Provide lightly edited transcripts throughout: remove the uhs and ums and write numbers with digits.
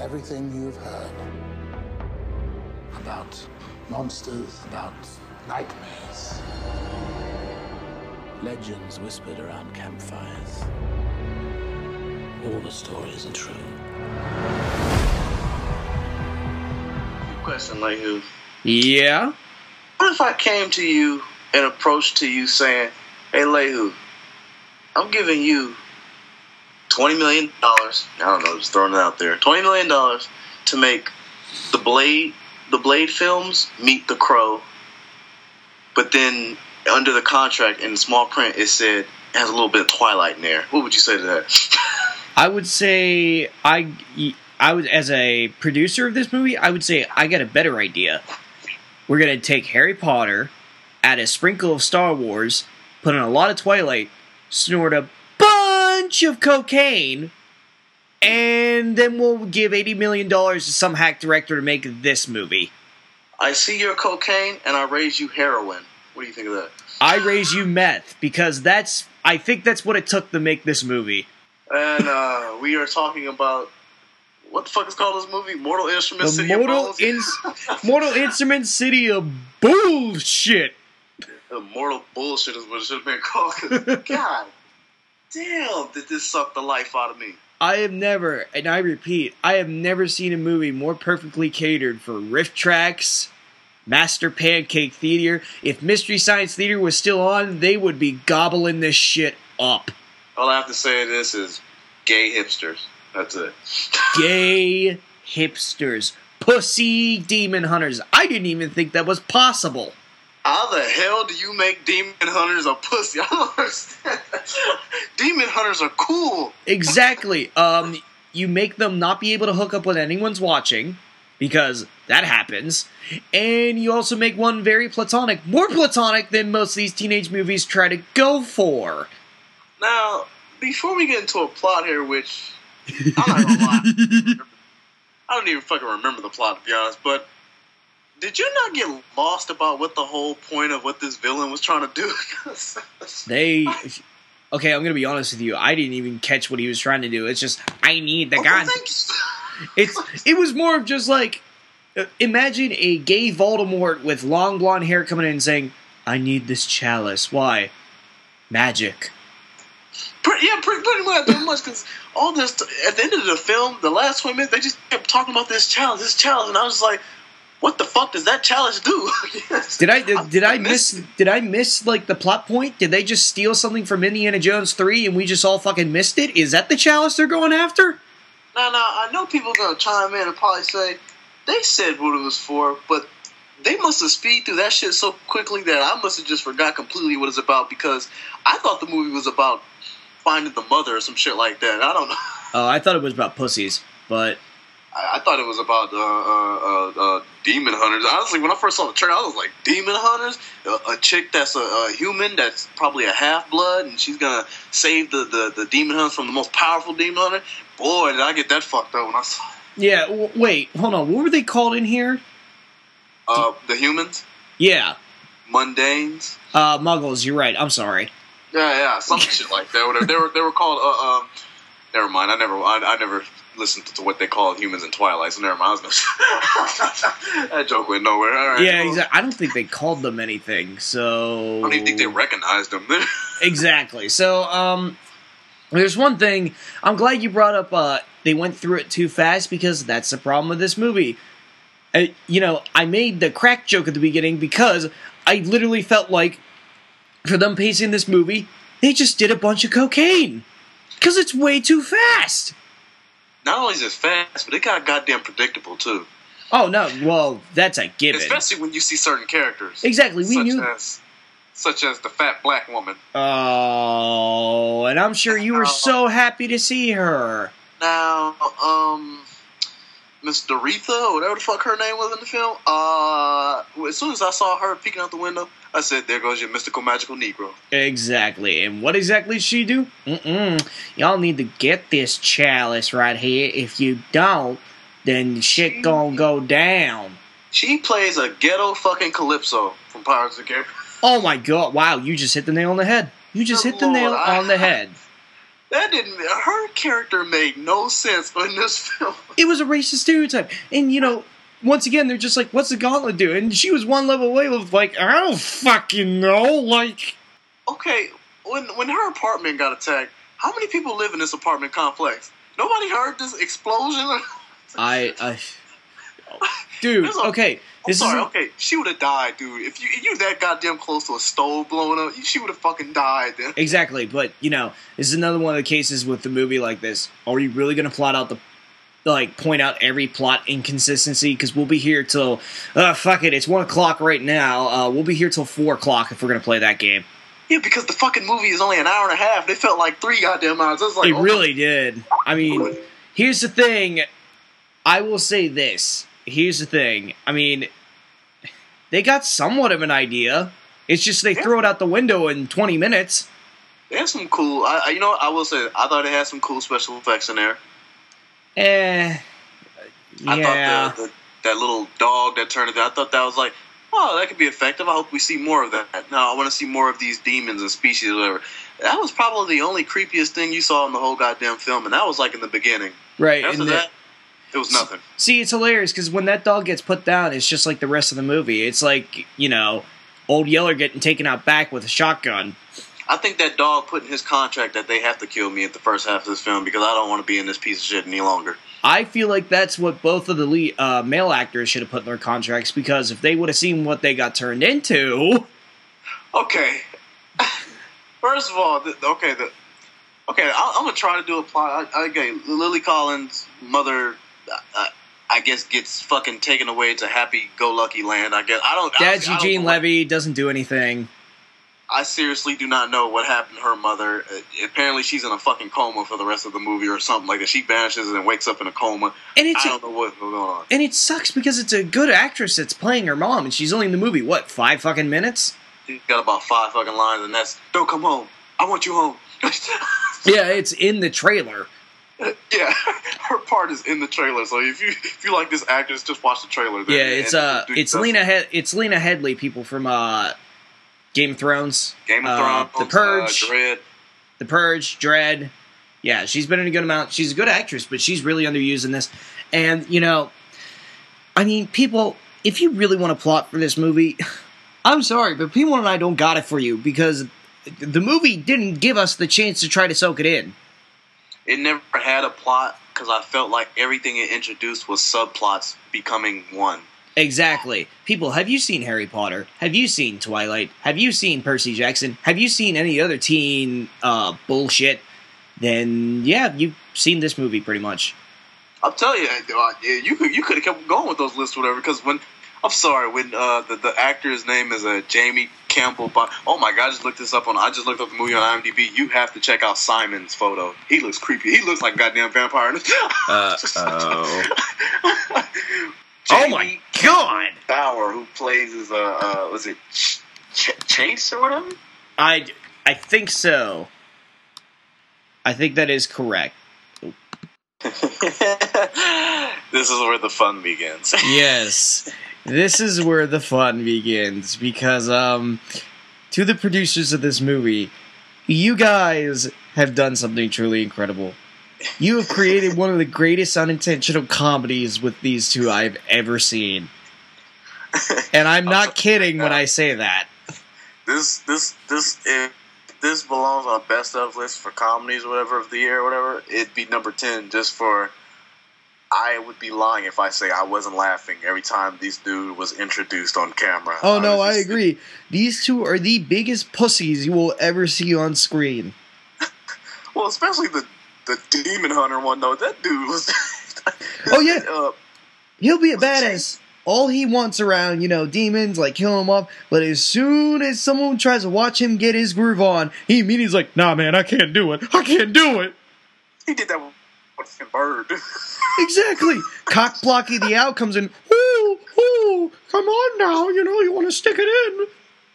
everything you've heard about monsters, about nightmares, legends whispered around campfires. All the stories are true. Question, Lehu. Yeah? What if I came to you and approached to you saying, hey, Lehu, I'm giving you $20 million. I don't know, just throwing it out there. $20 million to make the Blade films meet The Crow. But then under the contract in small print, it said it has a little bit of Twilight in there. What would you say to that? I would say I would, as a producer of this movie, I would say I got a better idea. We're going to take Harry Potter, add a sprinkle of Star Wars, put in a lot of Twilight, snort a bunch of cocaine, and then we'll give $80 million to some hack director to make this movie. I see your cocaine, and I raise you heroin. What do you think of that? I raise you meth, because I think that's what it took to make this movie. And we are talking about, what the fuck is called this movie? Mortal Instruments City of Bones? Mortal Instruments City of Bullshit. Mortal Bullshit is what it should have been called. God damn, did this suck the life out of me. I have never, and I repeat, I have never seen a movie more perfectly catered for Riff Tracks, Master Pancake Theater. If Mystery Science Theater was still on, they would be gobbling this shit up. All I have to say to this is gay hipsters. That's it. Gay hipsters. Pussy demon hunters. I didn't even think that was possible. How the hell do you make demon hunters a pussy? I don't understand. Demon hunters are cool. Exactly. You make them not be able to hook up when anyone's watching, because that happens. And you also make one very platonic. More platonic than most of these teenage movies try to go for. Now, before we get into a plot here, which I'm not gonna lie, I don't even fucking remember the plot, to be honest, but did you not get lost about what the whole point of what this villain was trying to do? Okay, I'm gonna be honest with you. I didn't even catch what he was trying to do. It's just, I need the gun. It was more of just like, imagine a gay Voldemort with long blonde hair coming in and saying, I need this chalice. Why? Magic. Pretty much, because all this, at the end of the film, the last 20 minutes, they just kept talking about this challenge, and I was like, what the fuck does that challenge do? Yes. Did I miss like the plot point? Did they just steal something from Indiana Jones 3 and we just all fucking missed it? Is that the chalice they're going after? No, I know people are going to chime in and probably say, they said what it was for, but they must have speed through that shit so quickly that I must have just forgot completely what it's about, because I thought the movie was about finding the mother or some shit like that. I don't know. Oh, I thought it was about pussies, but I thought it was about demon hunters. Honestly, when I first saw the trailer, I was like, demon hunters? A chick that's a human that's probably a half-blood, and she's going to save the demon hunters from the most powerful demon hunter? Boy, did I get that fucked up when I saw it. Yeah, wait, hold on. What were they called in here? The humans? Yeah. Mundanes? Muggles, you're right. I'm sorry. Yeah, some shit like that. Whatever. They were called. Never mind. I never listened to what they call humans in Twilight. So never mind. That joke went nowhere. All right. Yeah, exactly. I don't think they called them anything. So I don't even think they recognized them. Exactly. So there's one thing. I'm glad you brought up. They went through it too fast, because that's the problem with this movie. I made the crack joke at the beginning because I literally felt like, for them pacing this movie, they just did a bunch of cocaine. Because it's way too fast. Not only is it fast, but it got goddamn predictable, too. Oh, no. Well, that's a given. Especially when you see certain characters. Exactly. Such as the fat black woman. Oh, and I'm sure you were so happy to see her. Now, Miss Doretha, or whatever the fuck her name was in the film, as soon as I saw her peeking out the window, I said, there goes your mystical, magical Negro. Exactly. And what exactly did she do? Y'all need to get this chalice right here. If you don't, then shit gonna go down. She plays a ghetto fucking Calypso from Pirates of the Caribbean. Oh my god, wow, you just hit the nail on the head. You just hit the nail on the head. That didn't. Her character made no sense in this film. It was a racist stereotype. And, you know, once again, they're just like, what's the Gauntlet do? And she was one level away with, like, I don't fucking know, like... Okay, when her apartment got attacked, how many people live in this apartment complex? Nobody heard this explosion? Dude, okay. Okay, she would have died, dude. If you that goddamn close to a stove blowing up, she would have fucking died then. Exactly, but, you know, this is another one of the cases with the movie like this. Are you really going to plot out point out every plot inconsistency? Because we'll be here till, fuck it, it's 1 o'clock right now. We'll be here till 4 o'clock if we're going to play that game. Yeah, because the fucking movie is only an hour and a half. They felt like 3 goddamn hours. It was like, it really did. I mean, here's the thing. I will say this. Here's the thing. I mean, they got somewhat of an idea. It's just they throw it out the window in 20 minutes. They had some cool... you know what? I will say, I thought they had some cool special effects in there. Yeah. I thought that little dog that turned into... I thought that was like... Oh, that could be effective. I hope we see more of that. No, I want to see more of these demons and species or whatever. That was probably the only creepiest thing you saw in the whole goddamn film, and that was like in the beginning. Right. After that, it was nothing. See, it's hilarious, because when that dog gets put down, it's just like the rest of the movie. It's like, you know, Old Yeller getting taken out back with a shotgun. I think that dog put in his contract that they have to kill me at the first half of this film, because I don't want to be in this piece of shit any longer. I feel like that's what both of the lead, male actors should have put in their contracts, because if they would have seen what they got turned into... Okay. First of all, I'm going to try to do a plot. Okay, Lily Collins' mother, I guess, gets fucking taken away to happy-go-lucky land, I guess. Dad's Eugene Levy, doesn't do anything. I seriously do not know what happened to her mother. Apparently she's in a fucking coma for the rest of the movie or something like that. She vanishes and wakes up in a coma. And I don't know what's going on. And it sucks because it's a good actress that's playing her mom, and she's only in the movie, 5 fucking minutes? She's got about 5 fucking lines, and that's, don't come home. I want you home. Yeah, it's in the trailer. Yeah, her part is in the trailer. So if you like this actress, just watch the trailer. Then, yeah, it's Lena Headey, people from Game of Thrones, The Purge, Dredd. The Purge, Dredd. Yeah, she's been in a good amount. She's a good actress, but she's really underused in this. And, you know, I mean, people, if you really want to plot for this movie, I'm sorry, but P1 and I don't got it for you, because the movie didn't give us the chance to try to soak it in. It never had a plot, because I felt like everything it introduced was subplots becoming one. Exactly. People, have you seen Harry Potter? Have you seen Twilight? Have you seen Percy Jackson? Have you seen any other teen bullshit? Then, yeah, you've seen this movie pretty much. I'll tell you, you could have kept going with those lists or whatever, because when the actor's name is Jamie Campbell. Oh my god, I just looked up the movie on IMDb. You have to check out Simon's photo. He looks creepy. He looks like a goddamn vampire. Oh my god! Bauer, who plays as was it Chase or whatever? I think so. I think that is correct. This is where the fun begins. Yes, this is where the fun begins, because to the producers of this movie, you guys have done something truly incredible. You have created one of the greatest unintentional comedies with these two I've ever seen. And I'm not kidding when I say that. This belongs on a best of list for comedies or whatever of the year or whatever, it'd be number 10 just for... I would be lying if I say I wasn't laughing every time this dude was introduced on camera. Oh no, I agree. These two are the biggest pussies you will ever see on screen. Well, especially the Demon Hunter one, though. That dude was... Oh, yeah. He'll be a badass. All he wants around, demons, like, kill him up. But as soon as someone tries to watch him get his groove on, he immediately is like, nah, man, I can't do it. I can't do it. He did that with a bird. Exactly. Cock blocking the outcomes and, ooh, come on now, you want to stick it in.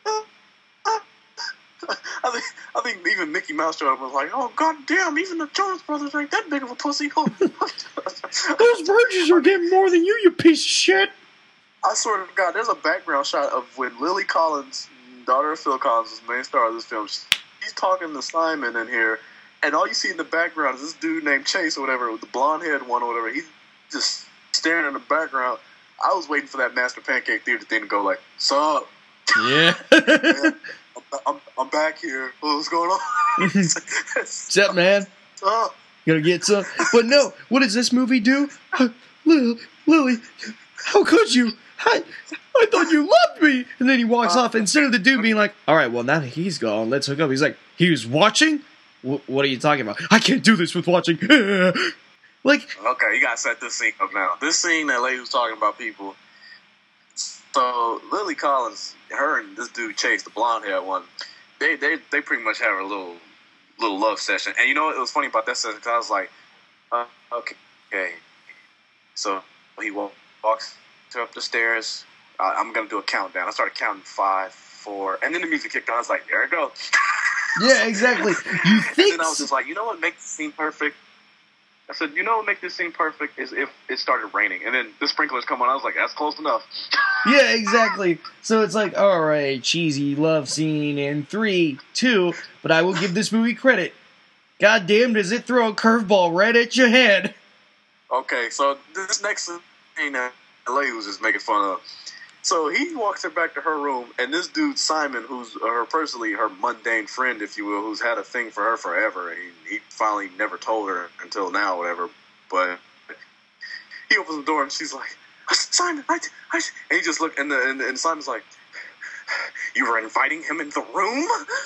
I think even Mickey Mouse showed up and was like, oh, goddamn, even the Jonas Brothers ain't that big of a pussy. Those virgins are getting more than you piece of shit. I swear to God, there's a background shot of when Lily Collins, daughter of Phil Collins, is the main star of this film. She's talking to Simon in here, and all you see in the background is this dude named Chase or whatever, with the blonde head one or whatever. He's just staring in the background. I was waiting for that Master Pancake Theater thing to go like, "Sup? Yeah. Yeah, I'm back here. What's going on? What's up, man? Sup?" Gonna get some. But no, what does this movie do? Lily, how could you? I thought you loved me. And then he walks off. Instead of the dude being like, all right, well, now that he's gone, let's hook up. He's like, he was watching? What are you talking about? I can't do this with watching. Like, okay, you gotta set this scene up now. This scene that lady was talking about people. So Lily Collins, her and this dude Chase, the blonde haired one, they pretty much have a little love session. And you know what? It was funny about that session because I was like, okay. So he walks up the stairs. I'm gonna do a countdown. I started counting 5, 4, and then the music kicked on. I was like, there it goes. yeah, exactly. You think? And then I was just like, you know what makes this scene perfect? I said, you know what makes this scene perfect is if it started raining, and then the sprinklers come on. I was like, that's close enough. Yeah, exactly. So it's like, all right, cheesy love scene in 3, 2, but I will give this movie credit. God damn, does it throw a curveball right at your head? Okay, so this next scene that LA was just making fun of. So he walks her back to her room, and this dude Simon, who's her mundane friend, if you will, who's had a thing for her forever. He finally never told her until now, whatever. But he opens the door, and she's like, "Simon, and he just looked, and Simon's like, "You were inviting him in the room?"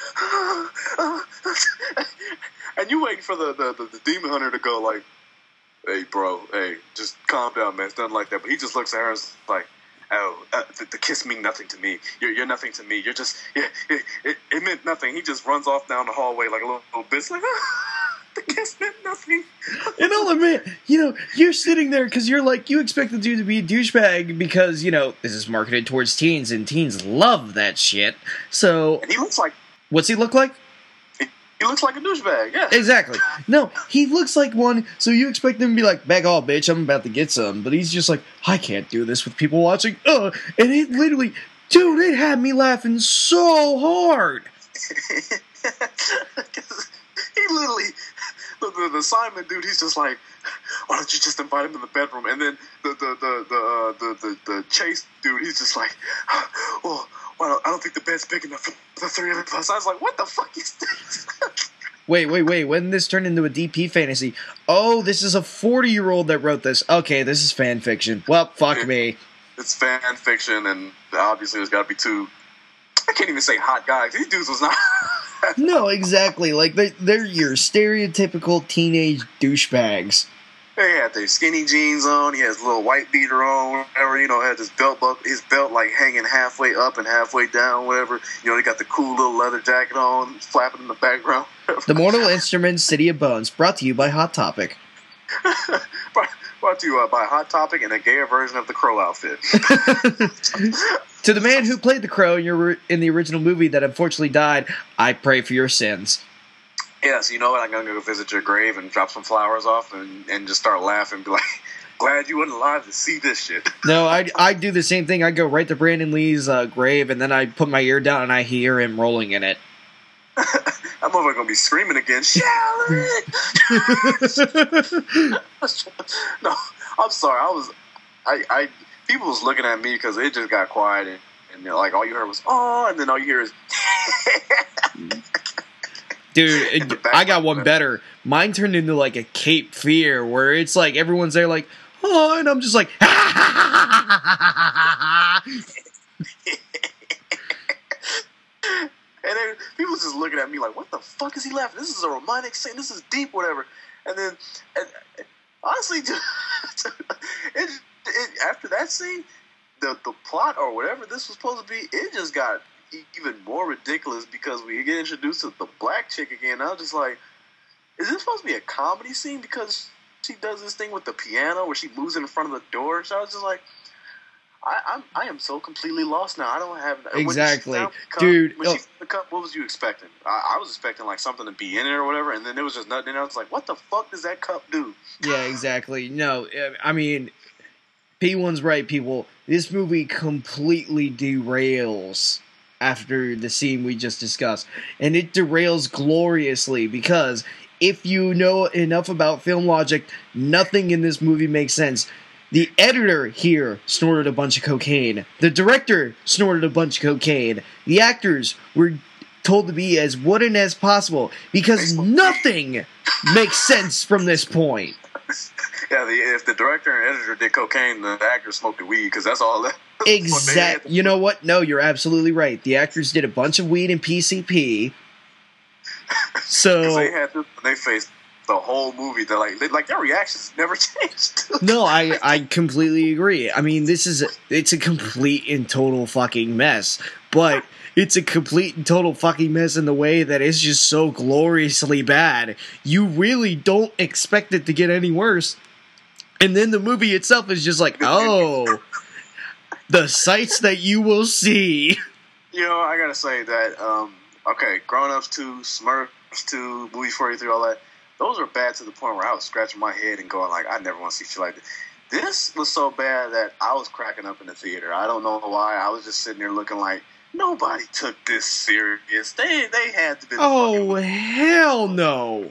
And you waiting for the demon hunter to go like, "Hey, bro, hey, just calm down, man. It's nothing like that." But he just looks at her and is like, "Oh, the kiss mean nothing to me. You're nothing to me. You're just, it meant nothing." He just runs off down the hallway like a little bitch, like, the kiss meant nothing. And I'll admit, you're sitting there because you're like, you expect the dude to be a douchebag because, this is marketed towards teens, and teens love that shit. So, And he looks like, what's he look like? he looks like a douchebag, yeah. Exactly. No, he looks like one, so you expect him to be like, back off, bitch, I'm about to get some. But he's just like, I can't do this with people watching. And it literally, dude, it had me laughing so hard. He literally, the Simon dude, he's just like, why don't you just invite him in the bedroom? And then the Chase dude, he's just like, well, I don't think the bed's big enough for the 3 of us. I was like, what the fuck is this? Wait. When did this turn into a DP fantasy? Oh, this is a 40-year-old that wrote this. Okay, this is fan fiction. Well, fuck me. It's fan fiction, and obviously there's got to be 2. I can't even say hot guys. These dudes was not. No, exactly. Like, they're your stereotypical teenage douchebags. They had their skinny jeans on. He has a little white beater on, whatever. Had his his belt like hanging halfway up and halfway down, whatever. They got the cool little leather jacket on, flapping in the background. The Mortal Instruments City of Bones, brought to you by Hot Topic. Brought to you by Hot Topic and a gayer version of the Crow outfit. To the man who played the Crow in the original movie that unfortunately died, I pray for your sins. Yes, you know what? I'm going to go visit your grave and drop some flowers off and just start laughing and be like, glad you weren't alive to see this shit. No, I do the same thing. I go right to Brandon Lee's grave, and then I put my ear down and I hear him rolling in it. I'm over going to be screaming again. Shelley! No, I'm sorry. People was looking at me because it just got quiet, and like all you heard was, oh, and then all you hear is... Dude, I got one better. Mine turned into like a Cape Fear, where it's like everyone's there like, oh, and I'm just like, and then people just looking at me like, what the fuck is he laughing? This is a romantic scene. This is deep, whatever. And then, honestly, after that scene, the plot or whatever this was supposed to be, it just got even more ridiculous because we get introduced to the black chick again. I was just like, is this supposed to be a comedy scene because she does this thing with the piano where she moves in front of the door? So I was just like, I am so completely lost now. I don't have exactly, dude. When she found the cup, what was you expecting? I was expecting like something to be in it or whatever, and then there was just nothing. And I was like, what the fuck does that cup do? Yeah, exactly. No, I mean, P1's right, people. This movie completely derails after the scene we just discussed. And it derails gloriously because if you know enough about film logic, nothing in this movie makes sense. The editor here snorted a bunch of cocaine. The director snorted a bunch of cocaine. The actors were told to be as wooden as possible because nothing makes sense from this point. Yeah, if the director and editor did cocaine, the actor smoked the weed because that's all that. Exactly. You know what? No, you're absolutely right. The actors did a bunch of weed and PCP. So they faced the whole movie. They're like their reactions never changed. No, I completely agree. I mean, it's a complete and total fucking mess. But it's a complete and total fucking mess in the way that it's just so gloriously bad. You really don't expect it to get any worse. And then the movie itself is just like, oh, the sights that you will see. You know, I gotta say that, okay, Grown Ups 2, Smurfs 2, Movie 43, all that, those are bad to the point where I was scratching my head and going like, I never want to see shit like this. This was so bad that I was cracking up in the theater. I don't know why. I was just sitting there looking like, nobody took this serious. They had to be. Oh, hell no.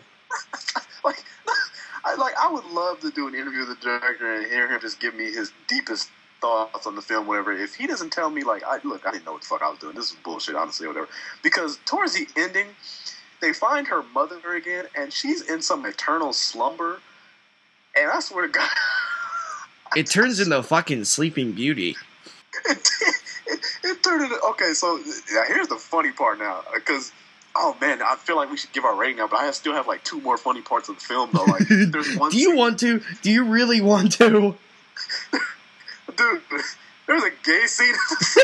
I would love to do an interview with the director and hear him just give me his deepest thoughts on the film, whatever. If he doesn't tell me, like, I didn't know what the fuck I was doing. This is bullshit, honestly, whatever. Because towards the ending, they find her mother again, and she's in some eternal slumber. And I swear to God, it turns into fucking Sleeping Beauty. It turned into, okay, so yeah, here's the funny part now, because, oh man, I feel like we should give our rating now, but I still have like 2 more funny parts of the film, though. Like, there's one. Do you want to? Do you really want to? Dude, there's a gay scene.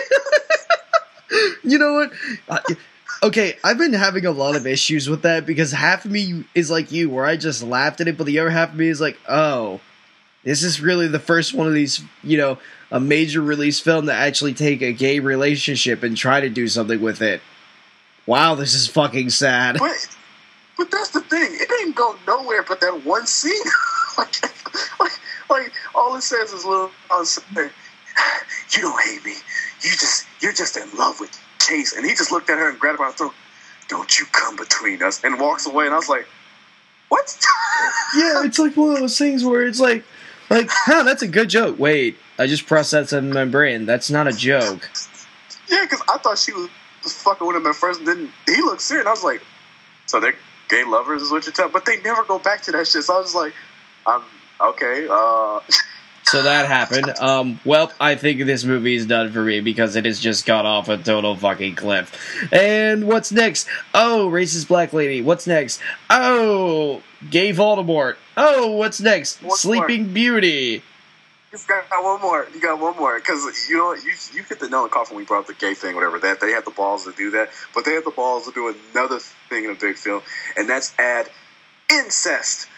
You know what? Okay, I've been having a lot of issues with that because half of me is like you, where I just laughed at it, but the other half of me is like, oh, this is really the first one of these, a major release film to actually take a gay relationship and try to do something with it. Wow, this is fucking sad. But that's the thing. It didn't go nowhere but that one scene. like all it says is little saying, you don't hate me. You're just in love with Chase. And he just looked at her and grabbed her by the throat. Don't you come between us. And walks away. And I was like, what? Yeah, it's like one of those things where it's like, huh, that's a good joke. Wait, I just processed that in my brain. That's not a joke. Yeah, because I thought she was fucking with him at first, and then he looked serious. And I was like, so they're gay lovers is what you're telling? But they never go back to that shit. So I was like, okay. So that happened. Well, I think this movie is done for me because it has just got off a total fucking cliff. And what's next? Oh, racist black lady. What's next? Oh, gay Voldemort. Oh, what's next? Sleeping Beauty. You got one more. Because, you hit the nail on the coffin when we brought up the gay thing, whatever. That they had the balls to do that. But they had the balls to do another thing in a big film. And that's add incest.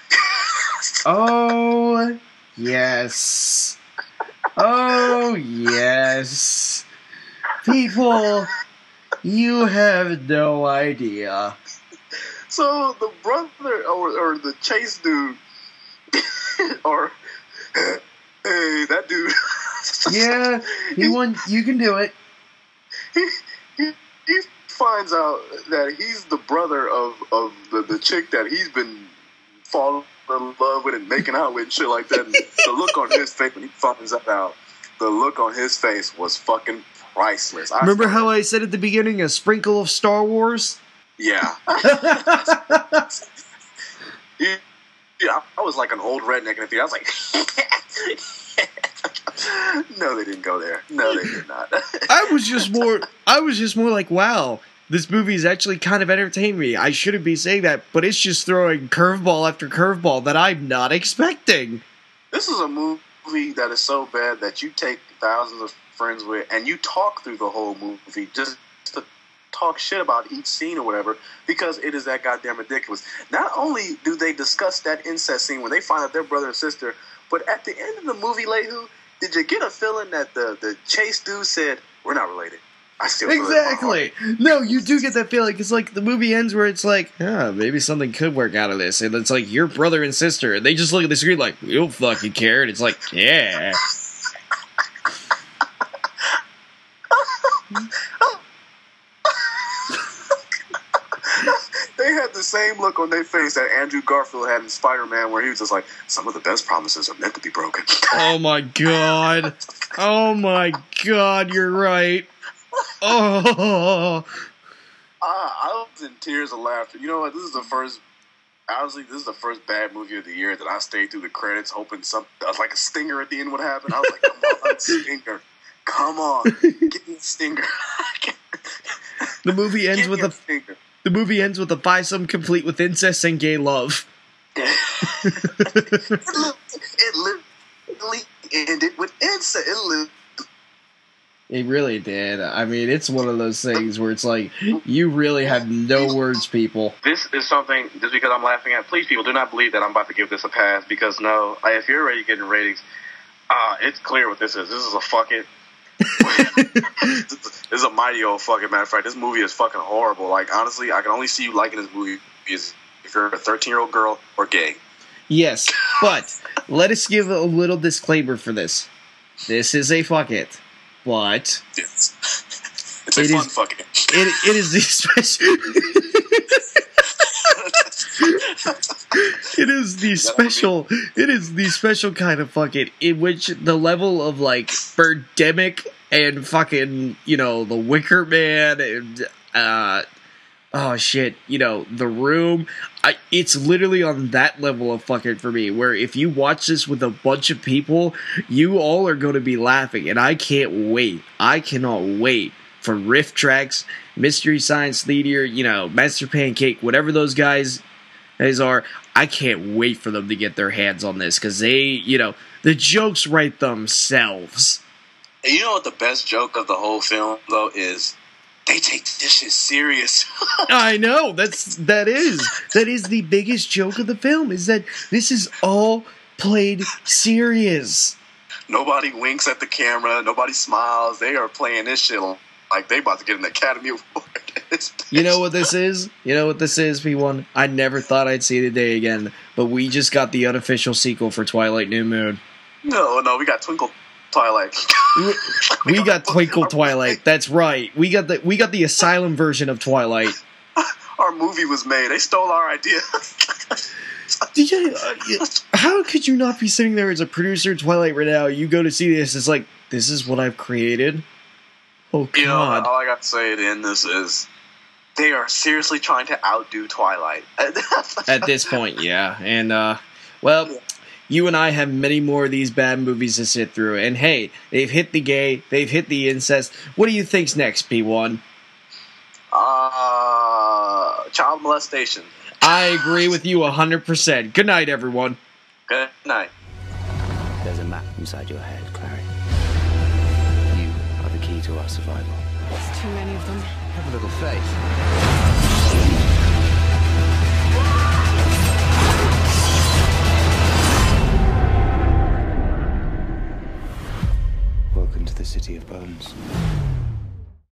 Oh, yes. Oh, yes. People, you have no idea. So the brother or the Chase dude, or hey, that dude. Yeah, you can do it. He finds out that he's the brother of the chick that he's been falling in love with and making out with and shit like that. And the look on his face when he finds that out, the look on his face was fucking priceless. Remember how I said at the beginning, a sprinkle of Star Wars? Yeah. Yeah, I was like an old redneck in the theater. I was like, no, they didn't go there. No, they did not. I was just more like, wow, this movie is actually kind of entertaining me. I shouldn't be saying that, but it's just throwing curveball after curveball that I'm not expecting. This is a movie that is so bad that you take thousands of friends with, and you talk through the whole movie just to talk shit about each scene or whatever, because it is that goddamn ridiculous. Not only do they discuss that incest scene when they find out they're brother and sister, but at the end of the movie, Lehu, did you get a feeling that the Chase dude said, we're not related? I still feel exactly. No, you do get that feeling. It's like the movie ends where it's like, maybe something could work out of this. And it's like, your brother and sister. And they just look at the screen like, we don't fucking care. And it's like, yeah. They had the same look on their face that Andrew Garfield had in Spider-Man, where he was just like, "Some of the best promises are meant to be broken." Oh my god! Oh my god! You're right. Oh. I was in tears of laughter. You know what? This is the first. Honestly, this is the first bad movie of the year that I stayed through the credits hoping something like a stinger at the end would happen. I was like, "Come on, stinger! Come on, give me a stinger!" The movie ends with a stinger. The movie ends with a fivesome complete with incest and gay love. It literally ended with incest. It really did. I mean, it's one of those things where it's like, you really have no words, people. This is something, just because I'm laughing at, please, people, do not believe that I'm about to give this a pass, because no, if you're already getting ratings, it's clear what this is. This is a fuck it. This is a mighty old fucking, matter of fact, this movie is fucking horrible. Like, honestly, I can only see you liking this movie if you're a 13-year-old girl or gay. Yes, but let us give a little disclaimer for this. This is a fuck it. But it's a fun fucking. It is the special. It is the special. It is the special kind of fucking in which the level of like Birdemic and fucking the Wicker Man and oh shit, The Room. It's literally on that level of fucking for me, where if you watch this with a bunch of people, you all are going to be laughing, and I can't wait. I cannot wait for Riff Tracks, Mystery Science Theater, Master Pancake, whatever those guys are. I can't wait for them to get their hands on this, because they, the jokes write themselves. And you know what the best joke of the whole film, though, is? They take this shit serious. I know. That is the biggest joke of the film, is that this is all played serious. Nobody winks at the camera. Nobody smiles. They are playing this shit like they about to get an Academy Award. You know what this is? You know what this is, P1? I never thought I'd see the day again, but we just got the unofficial sequel for Twilight New Moon. No, we got Twinkle Twilight. We got Twinkle Twilight. That's right. We got the Asylum version of Twilight. Our movie was made. They stole our idea. How could you not be sitting there as a producer of Twilight right now? You go to see this. It's like, this is what I've created. Oh God! All I got to say to end this is, they are seriously trying to outdo Twilight at this point. Yeah, and well. You and I have many more of these bad movies to sit through. And hey, they've hit the gay, they've hit the incest. What do you think's next, P1? Child molestation. I agree with you 100%. Good night, everyone. Good night. There's a map inside your head, Clary. You are the key to our survival. There's too many of them. Have a little faith. Welcome to the City of Bones.